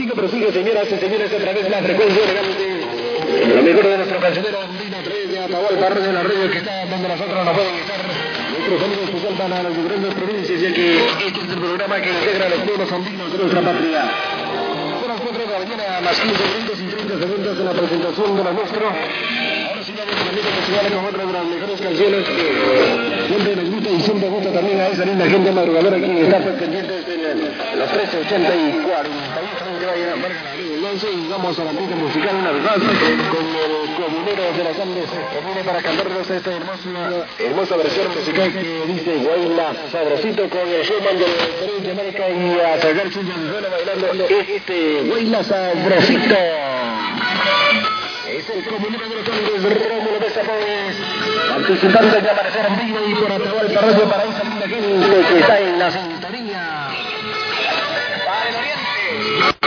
Andino prosigue, señoras y señores, otra vez la frecuencia elegante. Lo mejor de nuestro cancionero Andino 3 de Atahualpa Radio, la radio que está donde nosotros no pueden estar. Nuestros amigos especial para las diferentes provincias, ya que este es el programa que integra a los pueblos andinos de nuestra patria. Son las 4 de la mañana, más 15 minutos y 30 segundos de la presentación de la nuestra. Ahora sí vamos con el musical con otra de las mejores canciones que siempre nos gusta y siempre gusta también a esa linda gente madrugadora que está pendiente de los 13:80 y 41 que vaya a marcar la redundancia, y vamos a la música musical una vez más con el comunero de los Andes que viene para cantarnos esta hermosa versión musical que dice Guayla Sabrosito, con el showman del Perú de América y a sacar chillas de suelo bailando este Guayla Sabrosito. Es el comunero de los Andes, Rómulo Mesa Póez, participando en Amanecer en Vivo y por Atahualpa Radio para esa linda gente que está en la